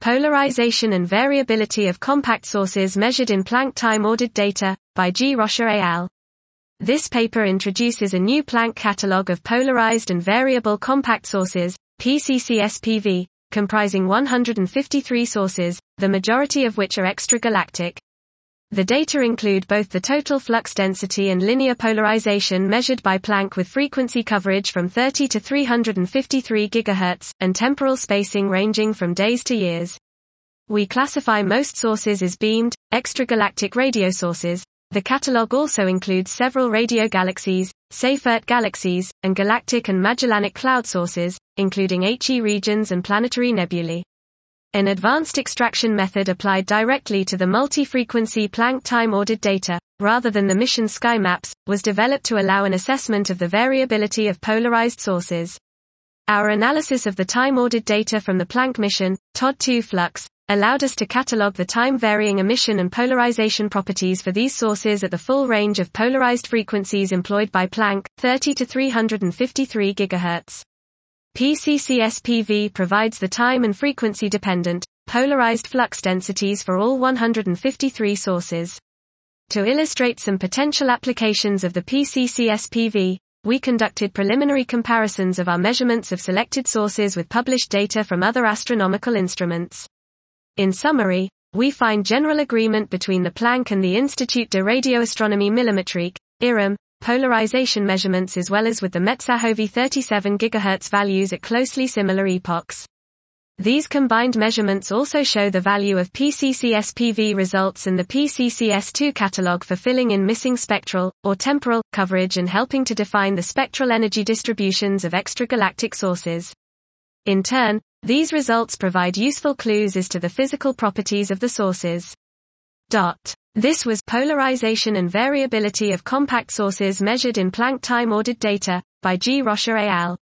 Polarization and Variability of Compact Sources Measured in Planck Time-Ordered Data, by G. Rocher et al. This paper introduces a new Planck catalog of polarized and variable compact sources, PCCSPV, comprising 153 sources, the majority of which are extragalactic. The data include both the total flux density and linear polarization measured by Planck with frequency coverage from 30 to 353 GHz, and temporal spacing ranging from days to years. We classify most sources as beamed, extragalactic radio sources. The catalog also includes several radio galaxies, Seyfert galaxies, and galactic and Magellanic cloud sources, including HE regions and planetary nebulae. An advanced extraction method applied directly to the multi-frequency Planck time-ordered data, rather than the mission SkyMaps, was developed to allow an assessment of the variability of polarized sources. Our analysis of the time-ordered data from the Planck mission, TOD2 flux, allowed us to catalog the time-varying emission and polarization properties for these sources at the full range of polarized frequencies employed by Planck, 30 to 353 GHz. PCCSPV provides the time and frequency-dependent, polarized flux densities for all 153 sources. To illustrate some potential applications of the PCCSPV, we conducted preliminary comparisons of our measurements of selected sources with published data from other astronomical instruments. In summary, we find general agreement between the Planck and the Institut de Radioastronomie Millimétrique, IRAM, polarization measurements as well as with the Metsahovi 37 GHz values at closely similar epochs. These combined measurements also show the value of PCCSPV results and the PCCS2 catalog for filling in missing spectral, or temporal, coverage and helping to define the spectral energy distributions of extragalactic sources. In turn, these results provide useful clues as to the physical properties of the sources. This was Polarization and Variability of Compact Sources Measured in Planck Time-Ordered Data, by G. Rocher et al.